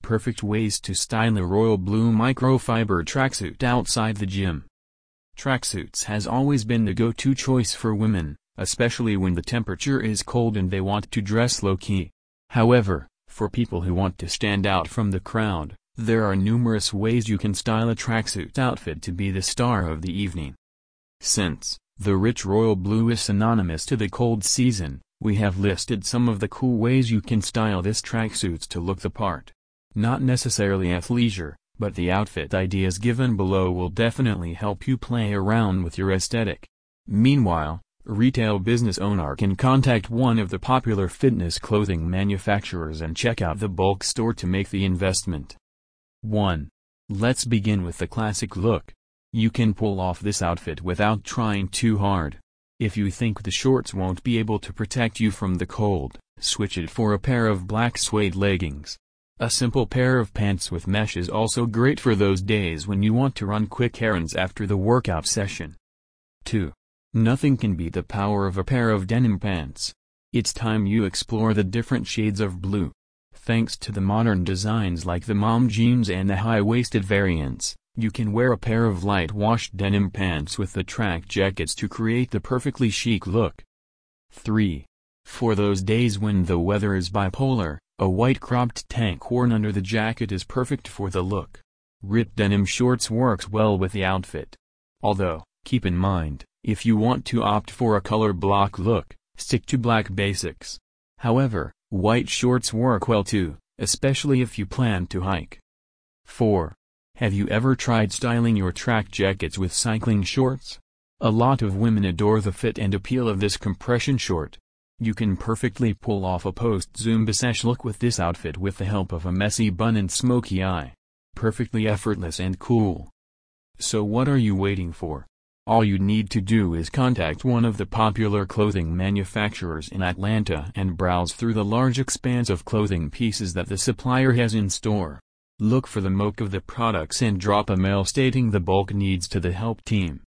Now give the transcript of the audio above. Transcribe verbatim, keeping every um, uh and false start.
perfect ways to style a royal blue microfiber tracksuit outside the gym. Tracksuits has always been the go-to choice for women, especially when the temperature is cold and they want to dress low-key. However, for people who want to stand out from the crowd, there are numerous ways you can style a tracksuit outfit to be the star of the evening. Since the rich royal blue is synonymous to the cold season, we have listed some of the cool ways you can style this tracksuits to look the part. Not necessarily athleisure, but the outfit ideas given below will definitely help you play around with your aesthetic. Meanwhile, a retail business owner can contact one of the popular fitness clothing manufacturers and check out the bulk store to make the investment. one. Let's begin with the classic look. You can pull off this outfit without trying too hard. If you think the shorts won't be able to protect you from the cold, switch it for a pair of black suede leggings. A simple pair of pants with mesh is also great for those days when you want to run quick errands after the workout session. two. Nothing can beat the power of a pair of denim pants. It's time you explore the different shades of blue. Thanks to the modern designs like the mom jeans and the high-waisted variants, you can wear a pair of light-washed denim pants with the track jackets to create the perfectly chic look. three. For those days when the weather is bipolar, a white cropped tank worn under the jacket is perfect for the look. Ripped denim shorts works well with the outfit. Although, keep in mind, if you want to opt for a color block look, stick to black basics. However, white shorts work well too, especially if you plan to hike. four. Have you ever tried styling your track jackets with cycling shorts? A lot of women adore the fit and appeal of this compression short. You can perfectly pull off a post-Zumba sesh look with this outfit with the help of a messy bun and smoky eye. Perfectly effortless and cool. So what are you waiting for? All you need to do is contact one of the popular clothing manufacturers in Atlanta and browse through the large expanse of clothing pieces that the supplier has in store. Look for the M O C of the products and drop a mail stating the bulk needs to the help team.